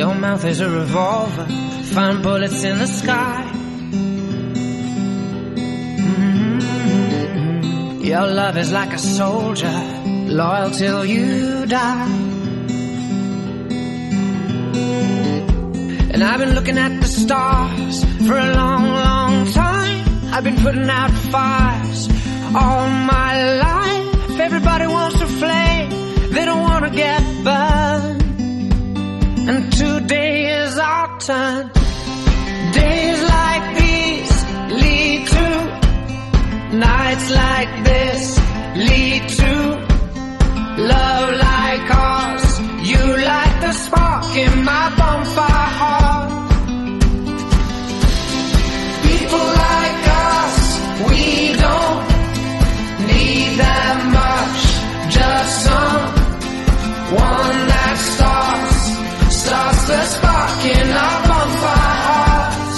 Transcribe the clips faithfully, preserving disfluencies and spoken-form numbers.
Your mouth is a revolver, find bullets in the sky. Mm-hmm. Your love is like a soldier, loyal till you die. And I've been looking at the stars for a long, long time. I've been putting out fires all my life. Everybody wants to flame, they don't want to get burned. And today is our turn. Days like these lead to nights like this, lead to love like ours. You light the spark in my bonfire heart. People like us, we don't need that much. Just someone that starts, starts the spark in our bonfire hearts.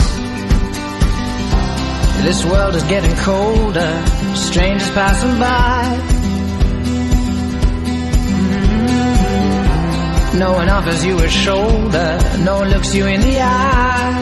This world is getting colder, strangers passing by. Mm-hmm. No one offers you a shoulder, no one looks you in the eye.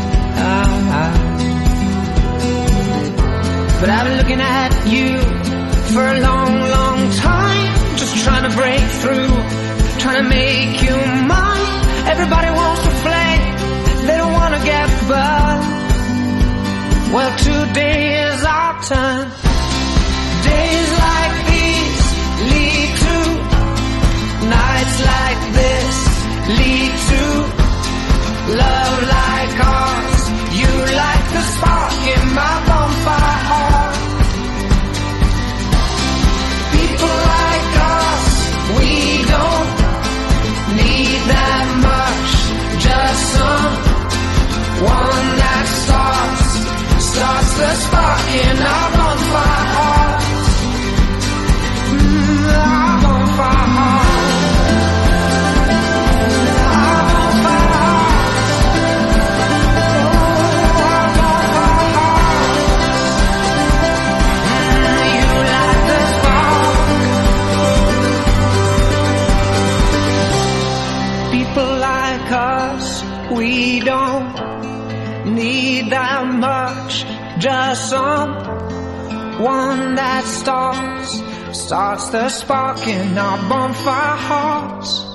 But I've been looking at you for a long, long time, just trying to break through, trying to make you mine. Everybody wants to flame, they don't want to get burned. Well, today is our turn. Days like these lead to nights like this, lead to love like ours. You light the spark in my bonfire heart. People like us, we don't need that much. Just someone that starts, starts the spark in our bonfire heart. Mm, our bonfire heart. Our bonfire heart. Oh, our bonfire heart. Mm, you light the spark. People like us, we don't need that much. Just someone that starts, starts the spark in our bonfire hearts.